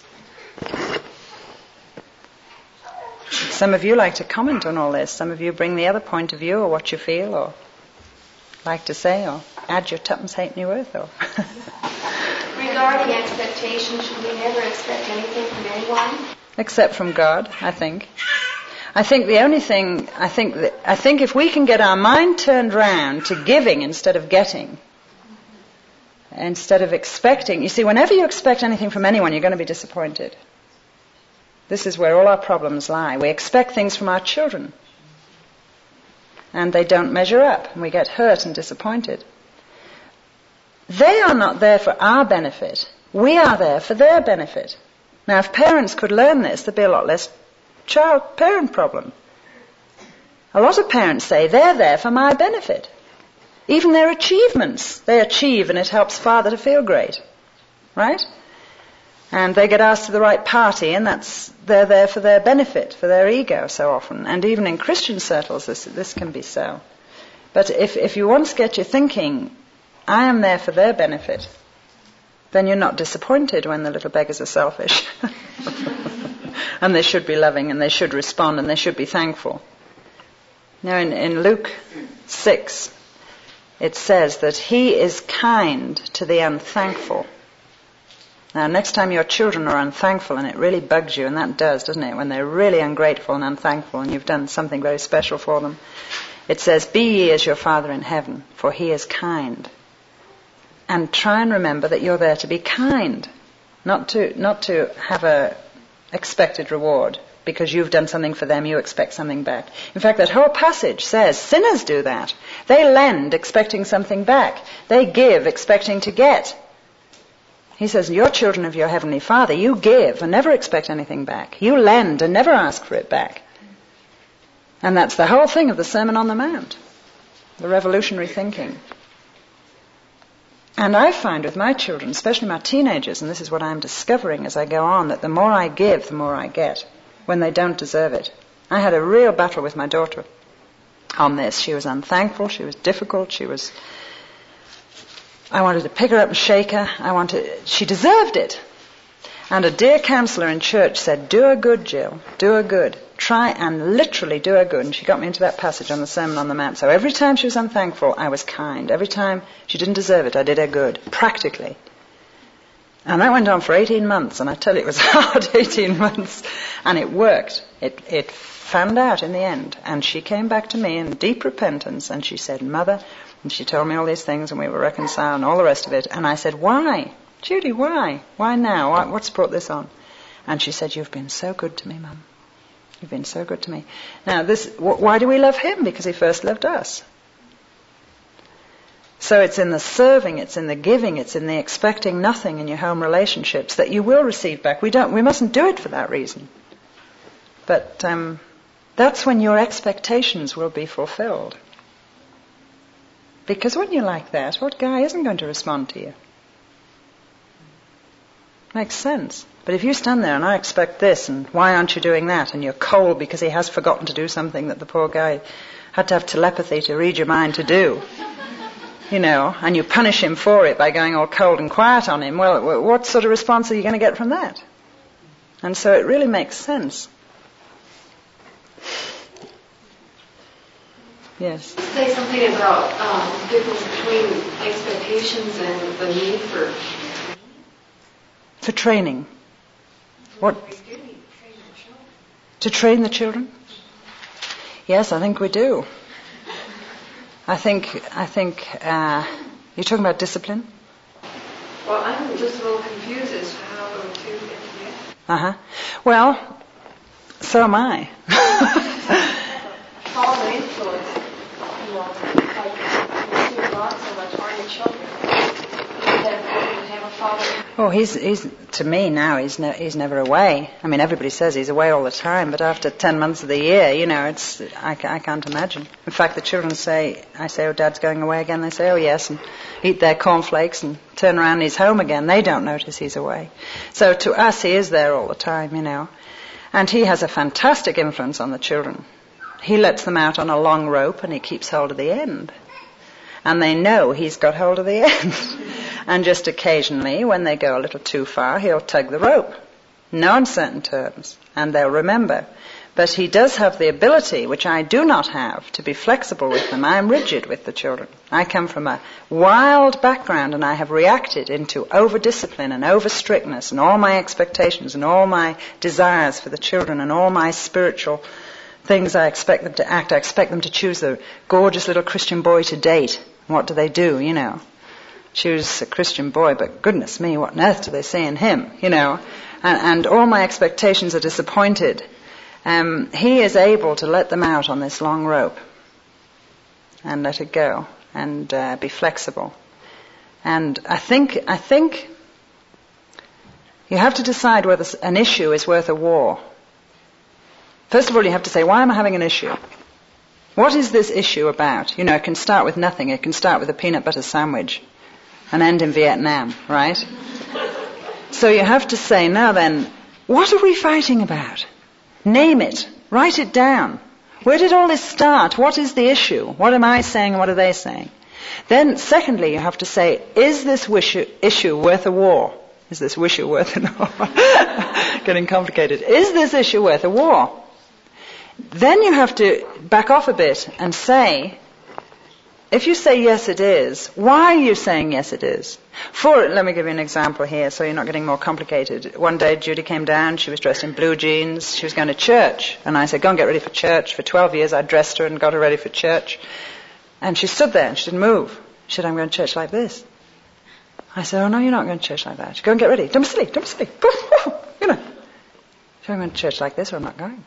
A: Some of you like to comment on all this. Some of you bring the other point of view, or what you feel, or like to say, or add your tuppence halfpenny worth, or...
E: Regarding expectation, should we never expect anything from anyone?
A: Except from God, I think. I think the only thing, I think if we can get our mind turned round to giving instead of getting, instead of expecting. You see, whenever you expect anything from anyone, you're going to be disappointed. This is where all our problems lie. We expect things from our children, and they don't measure up, and we get hurt and disappointed. They are not there for our benefit. We are there for their benefit. Now, if parents could learn this, there'd be a lot less child-parent problem. A lot of parents say, they're there for my benefit. Even their achievements, they achieve and it helps father to feel great. Right? And they get asked to the right party, and they're there for their benefit, for their ego so often. And even in Christian circles this can be so. But if you once get your thinking, I am there for their benefit, then you're not disappointed when the little beggars are selfish. And they should be loving, and they should respond, and they should be thankful. Now in Luke 6, it says that he is kind to the unthankful. Now, next time your children are unthankful, and it really bugs you, and that does, doesn't it, when they're really ungrateful and unthankful, and you've done something very special for them, it says, "Be ye as your Father in heaven, for he is kind And try and remember that you're there to be kind, not to have a expected reward. Because you've done something for them, you expect something back. In fact, that whole passage says sinners do that. They lend expecting something back. They give expecting to get. He says, you're children of your heavenly Father. You give and never expect anything back. You lend and never ask for it back. And that's the whole thing of the Sermon on the Mount. The revolutionary thinking. And I find with my children, especially my teenagers, and this is what I'm discovering as I go on, that the more I give, the more I get. When they don't deserve it. I had a real battle with my daughter on this. She was unthankful, she was difficult, I wanted to pick her up and shake her. She deserved it. And a dear counsellor in church said, do her good, Jill, do her good. Try and literally do her good. And she got me into that passage on the Sermon on the Mount. So every time she was unthankful, I was kind. Every time she didn't deserve it, I did her good, practically. And that went on for 18 months, and I tell you, it was hard 18 months. And it worked. It fanned out in the end. And she came back to me in deep repentance, and she said, Mother, and she told me all these things, and we were reconciled and all the rest of it. And I said, why? Judy, why? Why now? What's brought this on? And she said, you've been so good to me, Mum. You've been so good to me. Now, why do we love him? Because he first loved us. So it's in the serving, it's in the giving, it's in the expecting nothing in your home relationships that you will receive back. We mustn't do it for that reason. But that's when your expectations will be fulfilled. Because when you're like that, what guy isn't going to respond to you? Makes sense. But if you stand there and I expect this, and why aren't you doing that? And you're cold because he has forgotten to do something that the poor guy had to have telepathy to read your mind to do. And you punish him for it by going all cold and quiet on him, well, what sort of response are you going to get from that? And so it really makes sense. Yes?
B: Say something about difference between expectations and the need for
A: training. What? To train the children? Yes, I think we do. I think you're talking about discipline?
B: Well, I'm just a little confused as to how the two get together.
A: Uh-huh. Well, so am I.
E: Follow the influence, like you see God so much on your children. Have a father.
A: Oh, he's to me now. He's never away. I mean, everybody says he's away all the time, but after 10 months of the year, I can't imagine. In fact, the children say, I say, "Oh, Dad's going away again." They say, "Oh, yes," and eat their cornflakes and turn around and he's home again. They don't notice he's away. So to us, he is there all the time, and he has a fantastic influence on the children. He lets them out on a long rope and he keeps hold of the end. And they know he's got hold of the end. And just occasionally, when they go a little too far, he'll tug the rope. No uncertain terms. And they'll remember. But he does have the ability, which I do not have, to be flexible with them. I am rigid with the children. I come from a wild background and I have reacted into over-discipline and over-strictness and all my expectations and all my desires for the children and all my spiritual things I expect them to act. I expect them to choose the gorgeous little Christian boy to date. What do they do, Choose a Christian boy, but goodness me, what on earth do they see in him, And all my expectations are disappointed. He is able to let them out on this long rope and let it go and be flexible. And I think you have to decide whether an issue is worth a war. First of all, you have to say, why am I having an issue? What is this issue about? It can start with nothing. It can start with a peanut butter sandwich and end in Vietnam, right? So you have to say, now then, what are we fighting about? Name it. Write it down. Where did all this start? What is the issue? What am I saying and what are they saying? Then, secondly, you have to say, is this issue worth a war? Is this issue worth a war? Getting complicated. Is this issue worth a war? Then you have to back off a bit and say, if you say yes it is, why are you saying yes it is? Let me give you an example here so you're not getting more complicated. One day Judy came down, she was dressed in blue jeans, she was going to church. And I said, go and get ready for church. For 12 years I dressed her and got her ready for church. And she stood there and she didn't move. She said, I'm going to church like this. I said, oh no, you're not going to church like that. Go and get ready. Don't be silly, don't be silly. You know. So I'm going to church like this or I'm not going.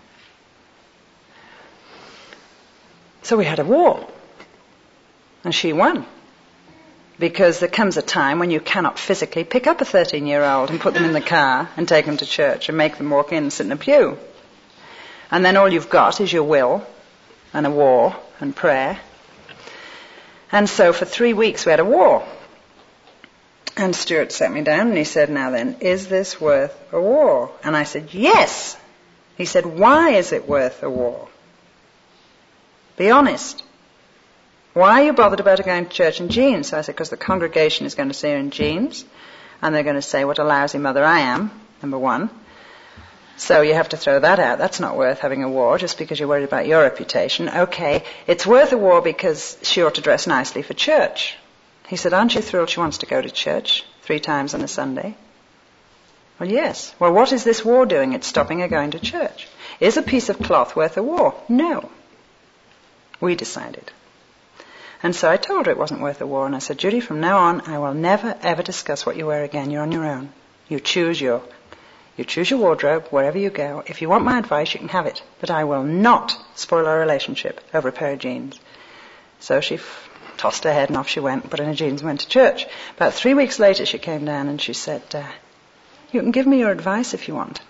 A: So we had a war. And she won. Because there comes a time when you cannot physically pick up a 13-year-old and put them in the car and take them to church and make them walk in and sit in a pew. And then all you've got is your will and a war and prayer. And so for 3 weeks we had a war. And Stuart sat me down and he said, now then, is this worth a war? And I said, yes. He said, why is it worth a war? Be honest. Why are you bothered about going to church in jeans? So I said, because the congregation is going to see her in jeans. And they're going to say, what a lousy mother I am, number one. So you have to throw that out. That's not worth having a war just because you're worried about your reputation. Okay, it's worth a war because she ought to dress nicely for church. He said, aren't you thrilled she wants to go to church 3 times on a Sunday? Well, yes. Well, what is this war doing? It's stopping her going to church. Is a piece of cloth worth a war? No. We decided. And so I told her it wasn't worth a war. And I said, Judy, from now on, I will never, ever discuss what you wear again. You're on your own. You choose your wardrobe wherever you go. If you want my advice, you can have it. But I will not spoil our relationship over a pair of jeans. So she tossed her head and off she went, put in her jeans and went to church. About 3 weeks later, she came down and she said, you can give me your advice if you want.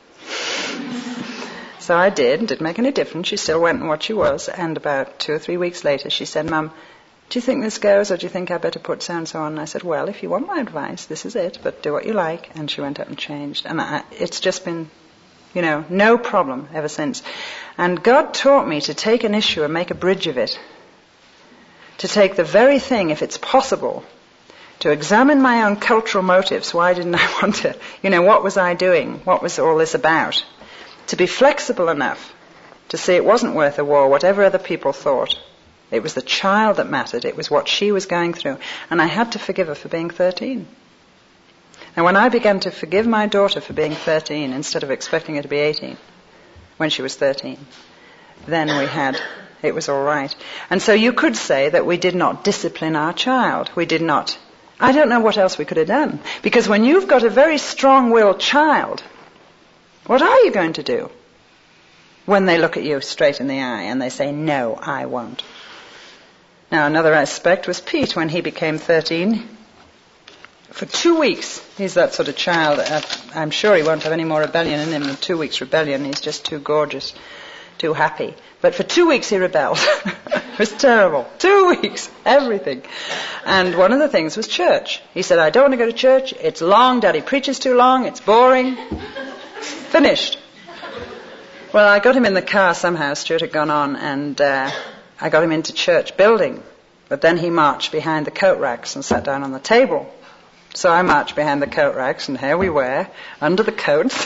A: So I did. It didn't make any difference. She still went in what she was. And about 2 or 3 weeks later, she said, Mum, do you think this goes or do you think I better put so-and-so on? And I said, well, if you want my advice, this is it, but do what you like. And she went up and changed. And it's just been, no problem ever since. And God taught me to take an issue and make a bridge of it. To take the very thing, if it's possible, to examine my own cultural motives. Why didn't I want to? What was I doing? What was all this about? To be flexible enough to see it wasn't worth a war, whatever other people thought. It was the child that mattered. It was what she was going through. And I had to forgive her for being 13. And when I began to forgive my daughter for being 13 instead of expecting her to be 18, when she was 13, then it was all right. And so you could say that we did not discipline our child. We did not. I don't know what else we could have done. Because when you've got a very strong-willed child, what are you going to do when they look at you straight in the eye and they say, no, I won't? Now, another aspect was Pete when he became 13. For 2 weeks, he's that sort of child. I'm sure he won't have any more rebellion in him than 2 weeks rebellion. He's just too gorgeous, too happy. But for 2 weeks he rebelled. It was terrible. 2 weeks, everything. And one of the things was church. He said, I don't want to go to church. It's long. Daddy preaches too long. It's boring. Finished. Well, I got him in the car somehow. Stuart had gone on and I got him into church building. But then he marched behind the coat racks and sat down on the table. So I marched behind the coat racks and here we were, under the coats.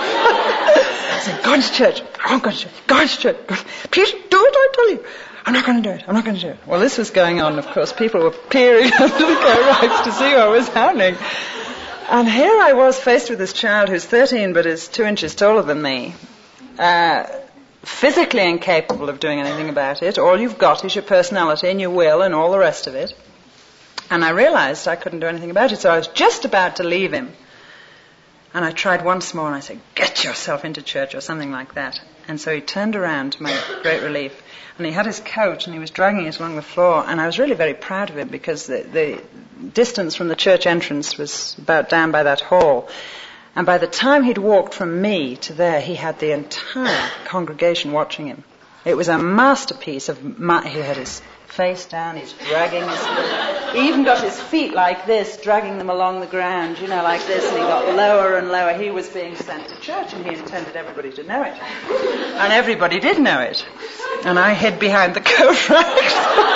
A: I said, go to church. I'm going to church. Go to church. Please do it, I tell you. I'm not going to do it. I'm not going to do it. Well, this was going on, of course. People were peering under the coat racks to see what was happening. And here I was faced with this child who's 13 but is 2 inches taller than me. Physically incapable of doing anything about it. All you've got is your personality and your will and all the rest of it. And I realized I couldn't do anything about it, so I was just about to leave him. And I tried once more and I said, get yourself into church or something like that. And so he turned around to my great relief and he had his coat and he was dragging it along the floor, and I was really very proud of him because the distance from the church entrance was about down by that hall. And by the time he'd walked from me to there, he had the entire congregation watching him. It was a masterpiece of he had his face down, he's dragging he even got his feet like this, dragging them along the ground, like this, and he got lower and lower. He was being sent to church and he intended everybody to know it. And everybody did know it. And I hid behind the coat racks.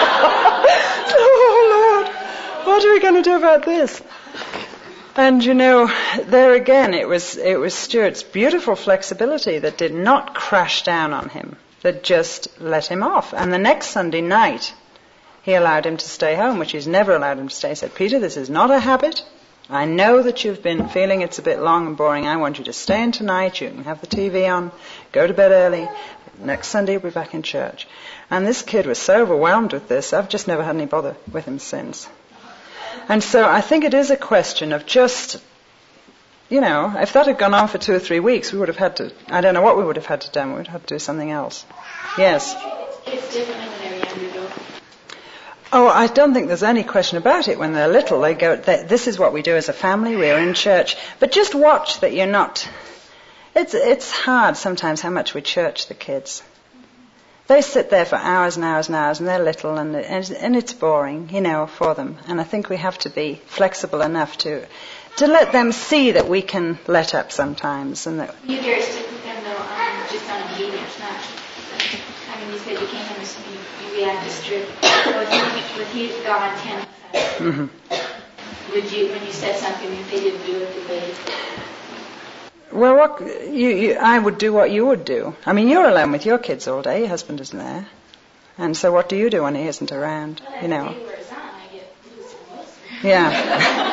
A: Oh, Lord, what are we going to do about this? And there again, it was Stuart's beautiful flexibility that did not crash down on him, that just let him off. And the next Sunday night, he allowed him to stay home, which he's never allowed him to stay. He said, Peter, this is not a habit. I know that you've been feeling it's a bit long and boring. I want you to stay in tonight. You can have the TV on, go to bed early. Next Sunday, you'll be back in church. And this kid was so overwhelmed with this, I've just never had any bother with him since. And so I think it is a question of just, if that had gone on for 2 or 3 weeks, we would have had to, I don't know what we would have had to do. We would have to do something else. Yes?
G: It's different when they're younger, though.
A: Oh, I don't think there's any question about it. When they're little, they go, this is what we do as a family, we're in church. But just watch that you're not... It's hard sometimes how much we church the kids. They sit there for hours and hours and hours, and they're little, and it's boring, for them. And I think we have to be flexible enough to let them see that we can let up sometimes. And that
G: You very stick with them, though, just on behavior, not... I mean, you said you came home and you react to strip. With you gone 10
A: mm-hmm.
G: Would you, when you said something, if they didn't do it, did they...
A: Well, I would do what you would do. I mean, you're alone with your kids all day. Your husband isn't there. And so what do you do when he isn't around?
G: Well,
A: you know.
G: Day wears on, I get loose and loose.
A: Yeah.